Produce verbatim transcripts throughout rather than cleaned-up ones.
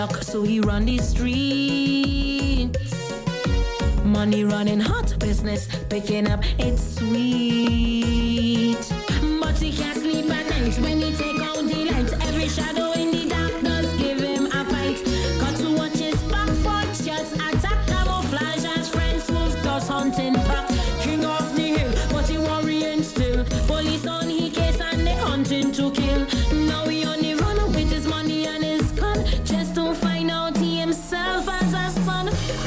So he run the streets. Money running hot, business picking up, it's sweet. But he can't sleep at night when he take out the lights. Every shadow in the dark does give him a fight. Got to watch his back for shots, attack, camouflage as friends move, does hunting back. King of the hill, but he worrying still. Police on he case and they hunting to kill. Now he on the run with his money and his gun, just to find out he himself as a son.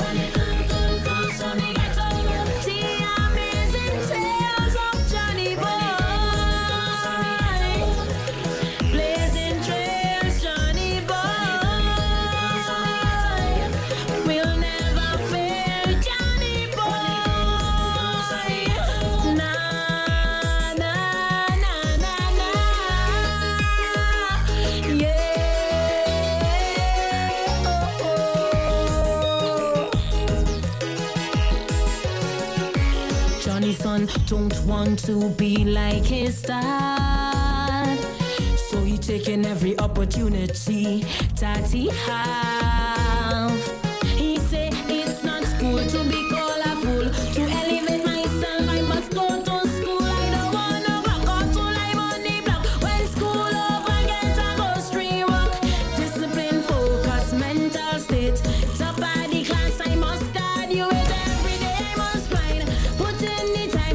Don't want to be like his dad, so he taking every opportunity that he have. He say it's not cool to be called a fool. To elevate myself, I must go to school. I don't wanna walk out to live on the block. When school over, get a go street walk. Discipline, focus, mental state. Top of the class, I must guard you with every day. Must grind, put in the time.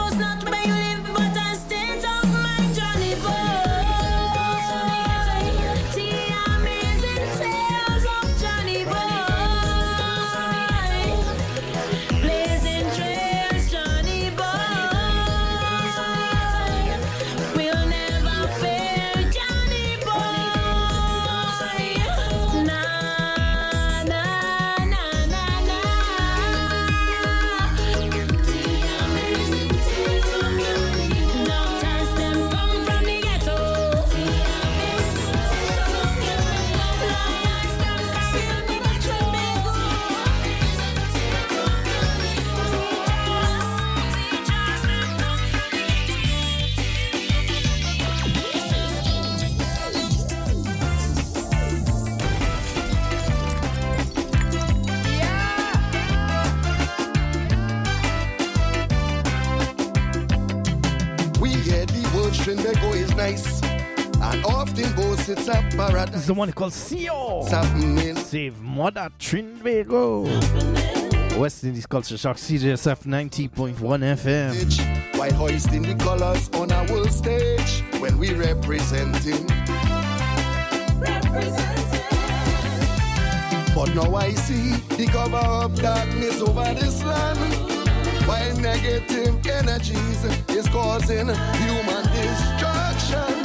Trinbago is nice, and often boasts it's a paradise. This is the one called C O. Happening. Save Mother Trinbago. West Indies Culture Shock, C J S F ninety point one F M. While hoisting the colors on our world stage, when we representing. Representing. But now I see the cover of darkness over this land. While negative energies is causing human destruction.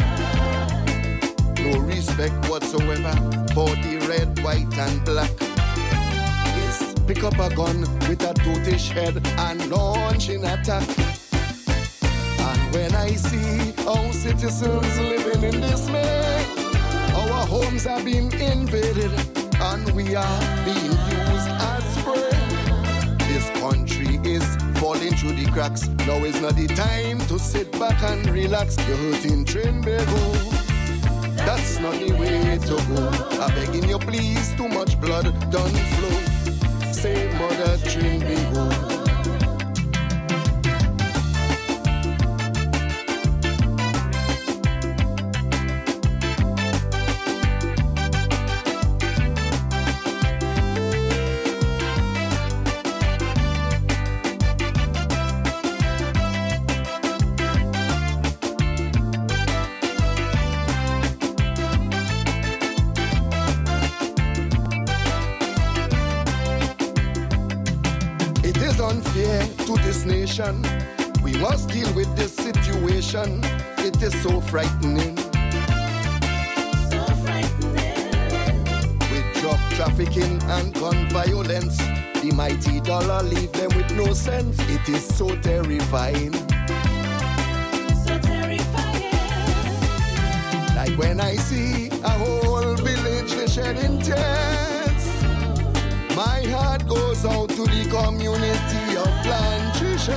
No respect whatsoever for the red, white, and black. Yes, pick up a gun with a totish head and launch an attack. And when I see our citizens living in dismay, our homes are being invaded and we are being used as prey. This country is falling through the cracks. Now is not the time to sit back and relax. You're hurting Trinbago. That's not the way to go. I'm begging you please, too much blood don't flow. Save Mother Trinbago. Nation. We must deal with this situation. It is so frightening. So frightening. With drug trafficking and gun violence, the mighty dollar leave them with no sense. It is so terrifying. So terrifying. Like when I see a whole village shedding tears, my heart goes out to the community of Plantricious,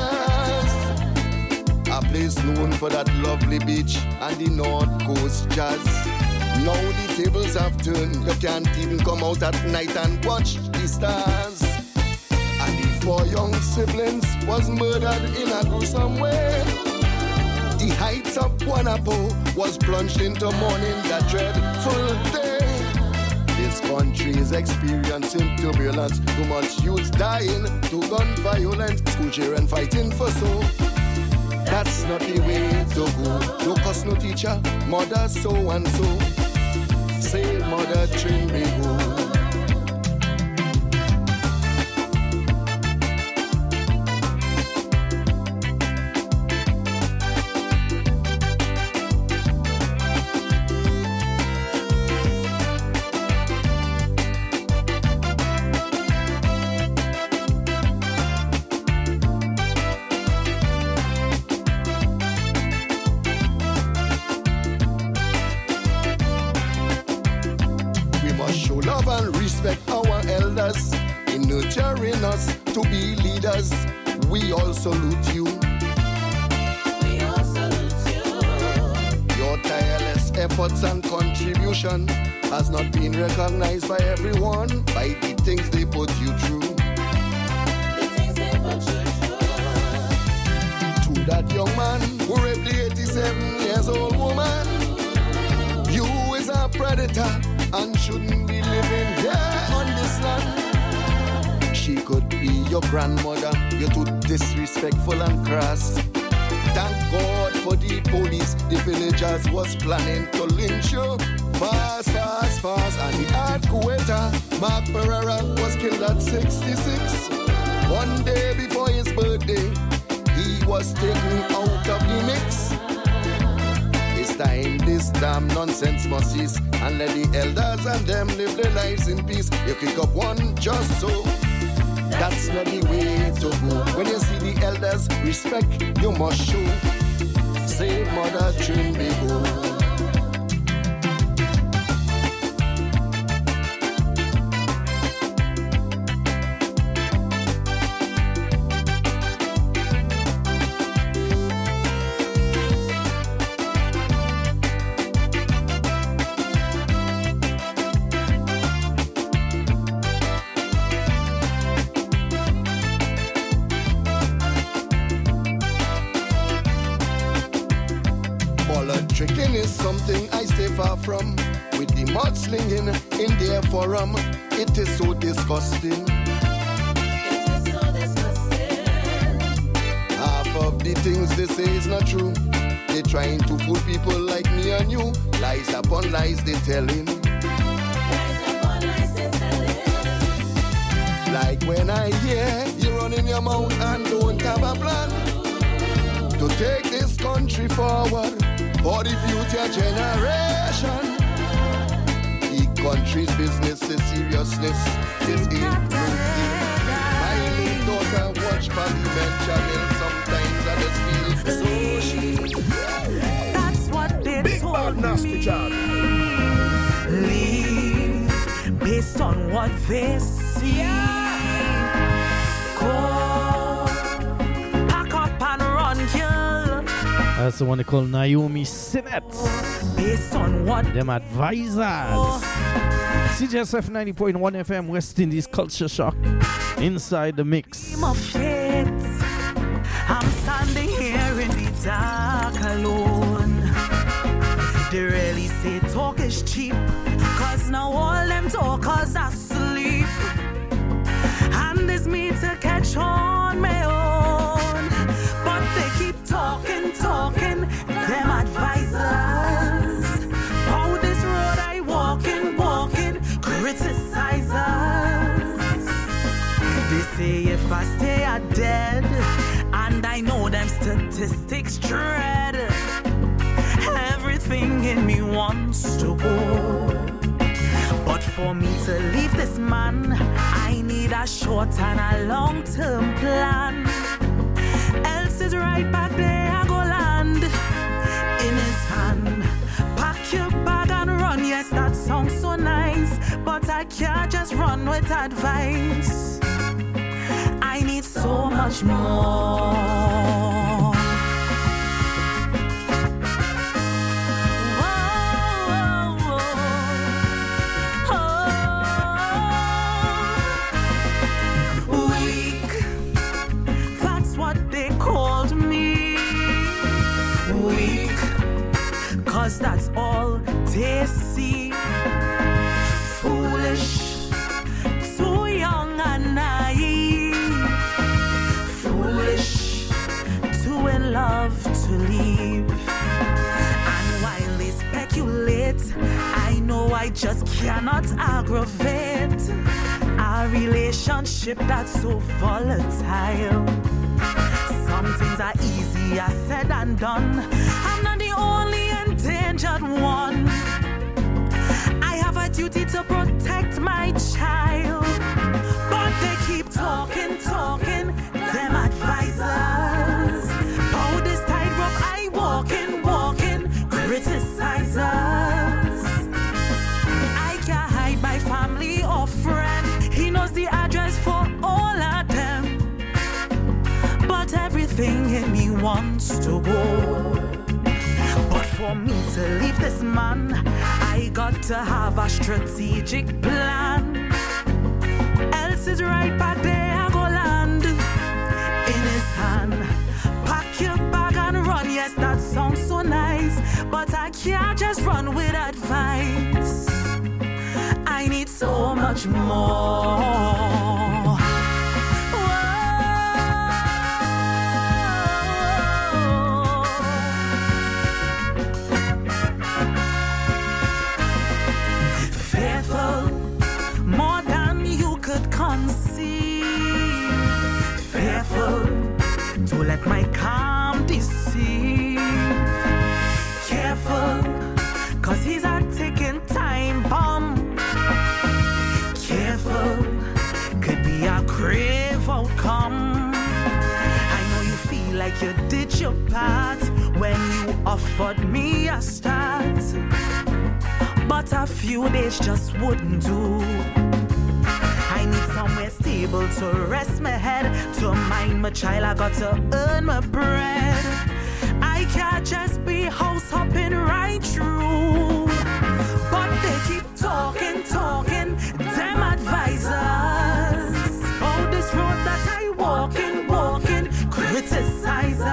a place known for that lovely beach and the North Coast jazz. Now the tables have turned. You can't even come out at night and watch the stars. And the four young siblings was murdered in a gruesome way. The heights of Guanapo was plunged into mourning that dreadful day. This country is experiencing turbulence. Too much youths dying to gun violence. School children fighting for soul. That's not the way to go. No cause no teacher, mother so and so. Say mother train me go. In nurturing us to be leaders, we all salute you. We all salute you. Your tireless efforts and contribution has not been recognized by everyone by the things they put you through. The things they put you through. To that young man who raped the eighty-seven years old woman, you is a predator and shouldn't be living here on this land. She could be your grandmother. You're too disrespectful and crass. Thank God for the police. The villagers was planning to lynch you. Fast, fast, fast. And the hard Kuwaiter, Mark Pereira, was killed at sixty-six. One day before his birthday, he was taken out of the mix. It's time this damn nonsense must cease and let the elders and them live their lives in peace. You kick up one just so. That's not the way to go. When you see the elders, respect you must show. Say mother train me go. Tricking is something I stay far from. With the mudslinging in their forum, it is so disgusting. It is so disgusting. Half of the things they say is not true. They're trying to fool people like me and you. Lies upon lies they telling. Lies upon lies they telling. Like when I hear you running your mouth and don't have a plan to take this country forward. For the future generation, the country's business is seriousness is including. My little daughter watch Parliament channel sometimes I just feel so she. That's what they Big told me. Job. Leave based on what they see. Go pack up and run, kill. That's the one they call Naomi Sinnett. Based on what them advisors. Oh. C J S F ninety point one F M West Indies Culture Shock. Inside the mix. I'm standing here in the dark alone. They really say talk is cheap, cause now all them talkers are asleep. And it's me to catch on my own. But they keep talking, talking, them advisors. How this road I walking, walking, criticizers. They say if I stay I dead, and I know them statistics dread. Everything in me wants to go. But for me to leave this man, I need a short and a long-term plan. Else is right back there, I go land in his hand. Pack your bag and run, yes, that sounds so nice. But I can't just run with advice. I need so much more. Whoa, whoa, whoa. foolish, too young and naive, foolish, too in love to leave. And while they speculate, I know I just cannot aggravate a relationship that's so volatile. Some things are easier said than done. I'm not the only endangered one. I have a duty to protect my child, but they keep talking, talking, them advisors. How this tightrope I walking, walking, criticizers. I can't hide my family or friend. He knows the address for all of them, but everything in me wants to go. But for me to leave this man, I got to have a strategic plan. Else is right back there, I go land in his hand. Pack your bag and run, yes, that sounds so nice, but I can't just run with advice. I need so much more. To let my calm deceive. Careful, cause he's a ticking time bomb. Careful, could be a grave outcome. I know you feel like you did your part when you offered me a start, but a few days just wouldn't do. I need somewhere stable to rest my head, to mind my child, I got to earn my bread. I can't just be house hopping right through, but they keep talking, talking, them advisors. Oh, this road that I walking, walking, criticizers.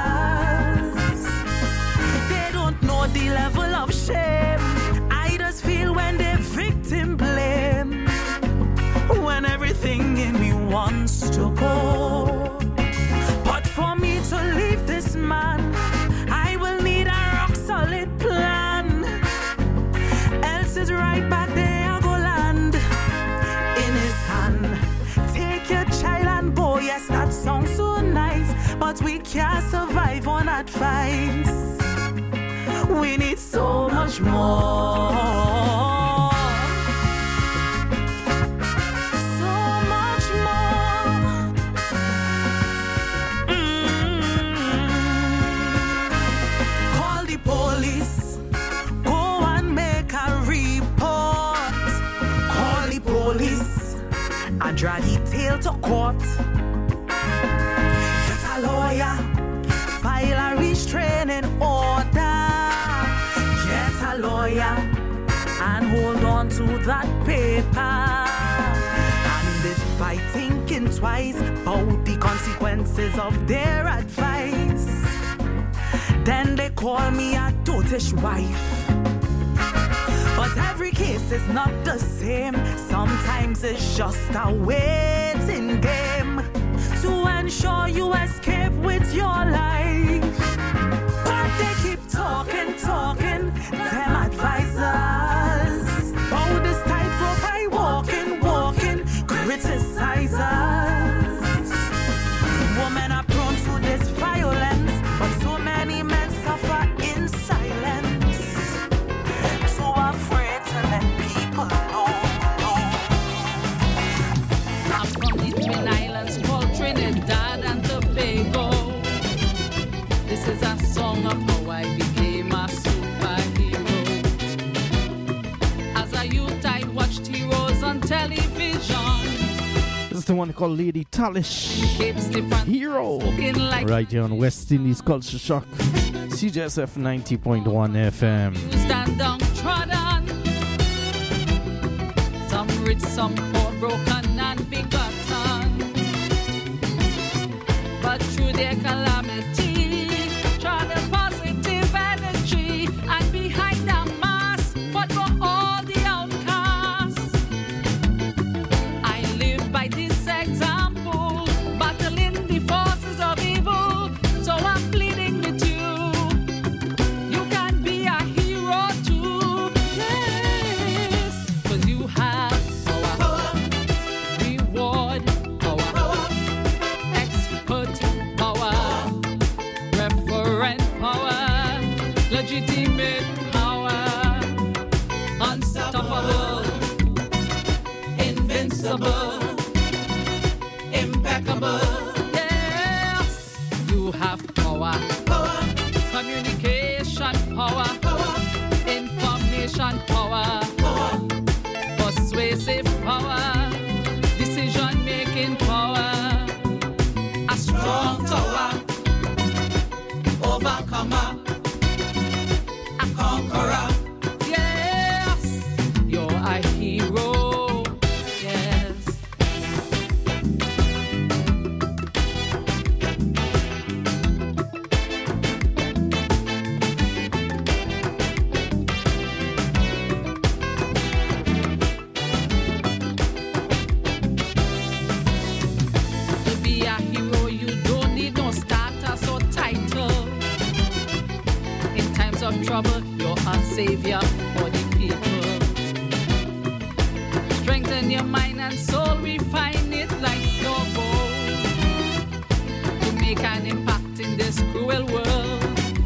They don't know the level of shame I just feel when they victim blame, when everything in me wants to go. But for me to leave this man, I will need a rock solid plan. Else is right back there, I go land in his hand. Take your child and boy, yes, that sounds so nice, but we can't survive on advice. We need so much more. And drag detail to court. Get a lawyer, file a restraining order. Get a lawyer and hold on to that paper. And if I thinking twice about the consequences of their advice, then they call me a dotish wife. But every case is not the same. Sometimes it's just a waiting game to ensure you escape with your life. But they keep talking, talking, them advisors. Oh, this tightrope I walking, walking, criticizers. Women are prone to this violence, but so many men suffer in silence. Afraid to let people know, know. I'm from the Twin Islands called Trinidad and Tobago. This is a song of how I became a superhero. As a youth, I watched heroes on television. This is the one called Lady Talish. Hero. Like right here on West Indies Culture Shock. C J S F ninety point one F M. Stand down, trodden. Some rich, some poor, broken and begotten. But through their calamity, trod a positive energy. And behind the mask, but for all the outcasts, invincible, impeccable. Yes, you have power, power. Communication power, power. Information power, power. Persuasive power, decision making power, a strong tower, overcomer, a conqueror. Yes, you're a hero. Yes. To be a hero, you don't need no status or title. In times of trouble, you're a savior for the people. Strengthen your mind and soul, refine it like your gold. To make an impact in this cruel world,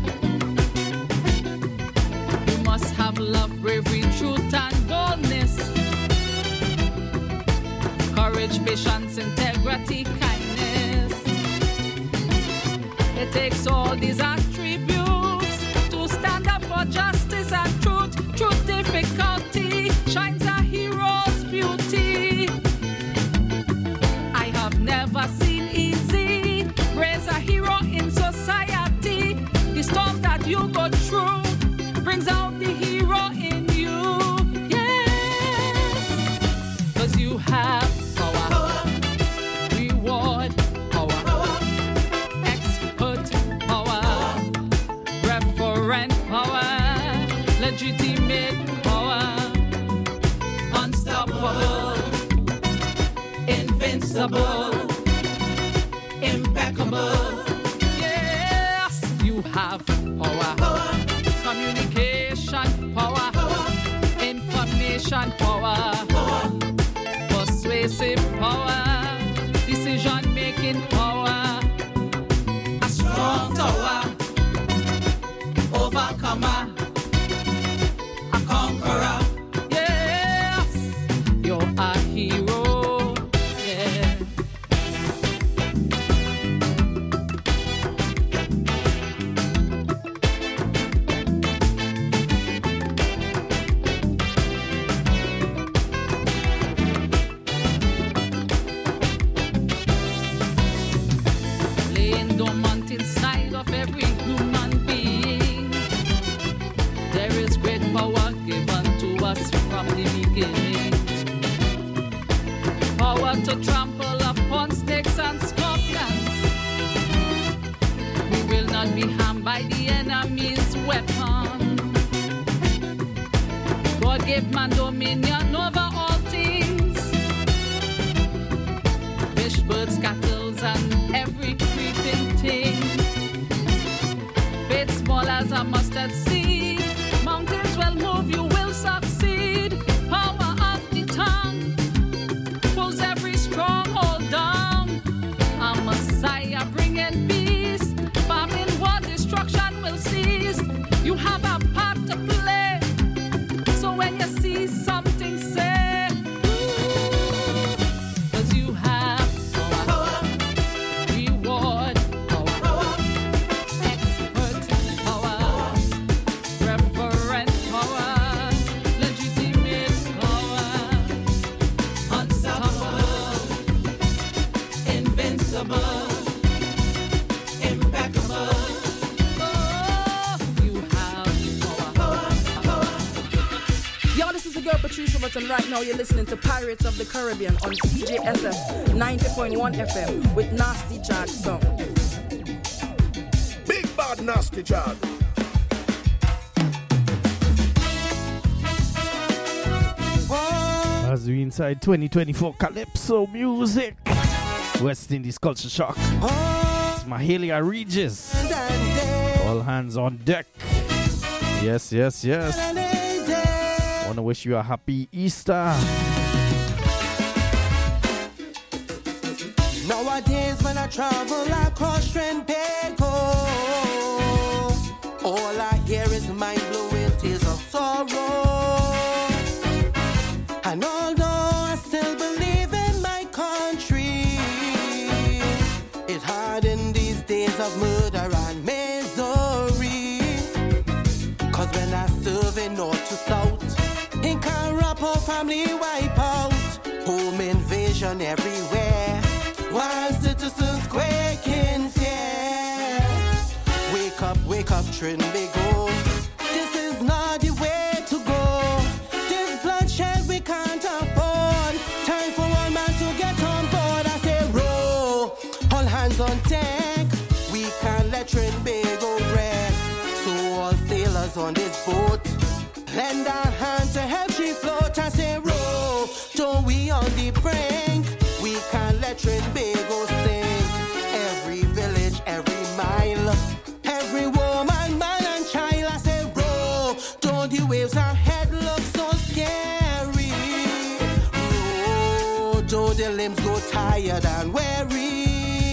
you must have love, bravery, truth, and boldness. Courage, patience, integrity, kindness. It takes all these attributes to stand up for justice and truth. Through difficulty shines a hero's beauty. I have never seen easy. Raise a hero in society. The storm that you go through brings out the hero in you. Yes, 'cause you have power, power. Reward power, power. Expert power, power. Referent power, legitimate power, unstoppable, invincible, impeccable. Yes, you have power, power. Communication power, power. Information power, power. Persuasive power, decision making power, a strong tower, overcomer, a conqueror. Yes, you're a hero. Yeah. Laying dormant inside of every human being, there is great power given to us from the beginning. Power to trample upon snakes and scorpions. We will not be harmed by the enemy's weapon. God gave man dominion over all things. Fish, birds, cattle, and every creeping thing. Faith small as a mustard seed. Mountains will move, you will succeed. Power of the tongue pulls every stronghold down. A Messiah bringing peace. Famine, war, destruction will cease. You have a part to play. So when you see something, say, ooh, 'cause you have power, power. Reward power, power. Expert power, power. Referent power, legitimate power, unstoppable, invincible, impeccable. Oh, you have power, power. Yo, this is the girl Patricia Button. Right now you're listening to Pirates of the Caribbean on C J S F ninety point one F M with Nasty Jad song. Big bad nasty child. As we inside twenty twenty-four Calypso music, West Indies Culture Shock. It's Mahalia Regis. All hands on deck. Yes, yes, yes. Wanna wish you a happy Easter. Nowadays when I travel across Trinbago, all I hear is mind-blowing tears of sorrow. And although I still believe poor family wipe out. Home invasion everywhere, while citizens quake in fear. Wake up, wake up, Trinbago. This is not the way to go. This bloodshed we can't afford. Time for one man to get on board. I say row, all hands on deck. We can't let Trinbago wreck. So all sailors on this boat, lend a hand to help she float. I say row, don't we on the brink. We can't let Trinbago sink. Every village, every mile, every woman, man and child. I say row, don't the waves ahead look so scary. Row, don't the limbs go tired and weary.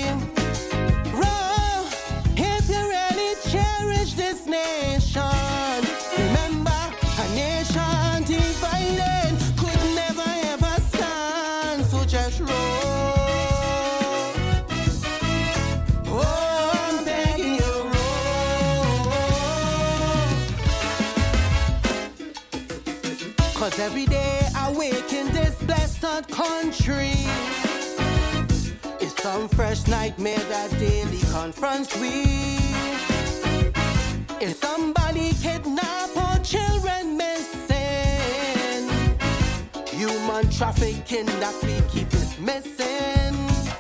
Row, if you really cherish this nation, remember a nation divided could never ever stand. So just roll. Oh, I'm begging you, roll. Cause every day I wake in this blessed country, it's some fresh nightmare that daily confronts we. Is somebody kidnap or children missing? Human trafficking that we keep is missing.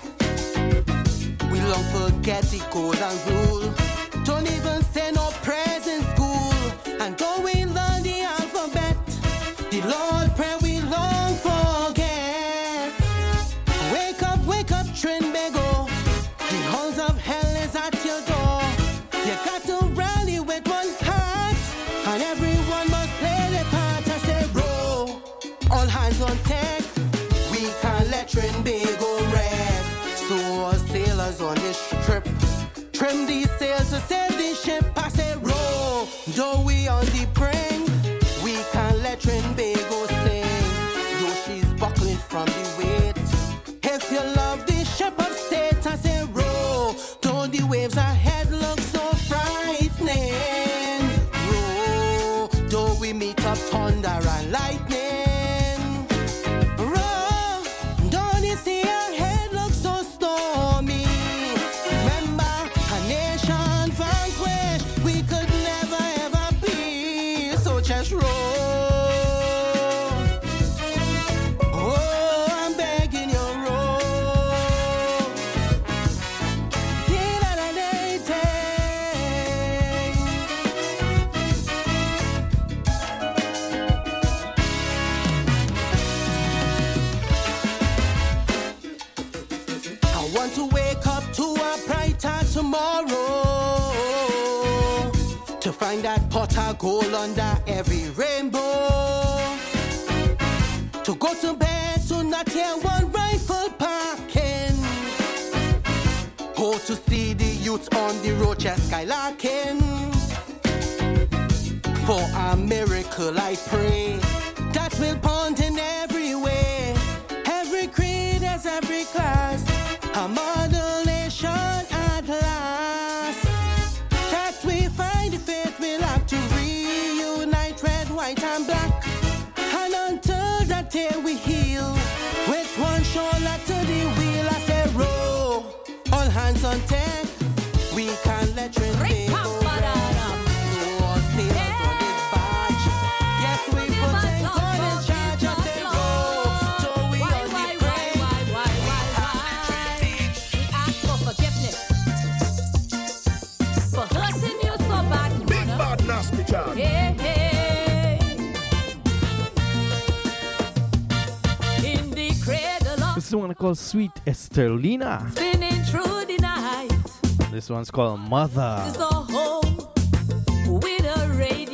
We long forget the code and rule. Don't even say no prayers in school. And don't we learn the alphabet? The Lord prayer we long forget. Wake up, wake up, Trinbago. The halls of hell is at your door. You got to rally with one heart, and everyone must play their part. I say row, all hands on deck. We can't let Trinbago wreck. So all sailors on this trip, trim these sails to save the ship. I say row, though we on the brink, we can't let Trinbago sing. Though she's buckling from the weight. If you love the ship of state, I say row, though the waves ahead look so frightening. Row, though we meet up thunder and lightning. Row, don't you see our head look so stormy? Remember, a nation vanquished we could never ever be. So just row. Oh, I'm begging you, row. I want to wake up to a brighter tomorrow, to find that pot of gold under every rainbow, to go to bed to not hear one rifle parking, go to see the youth on the road just skylarking. For a miracle I pray that will pound in every way, every creed as every class, a model nation at last. That we find the faith we'll have to reunite red, white and black. And until that day we heal, with one shoulder to the wheel. I say row, all hands on deck. We can't let Trinbago go. No all sailors on this barge. Yes, we put in God in charge. I say row, so we on the brink. We ask for forgiveness for hurting you so bad, Big mother. bad nasty child. Hey, hey. In the cradle of This is one called Sweet Esterlina. spinning through the night, This one's called Mother. is a home with a radio.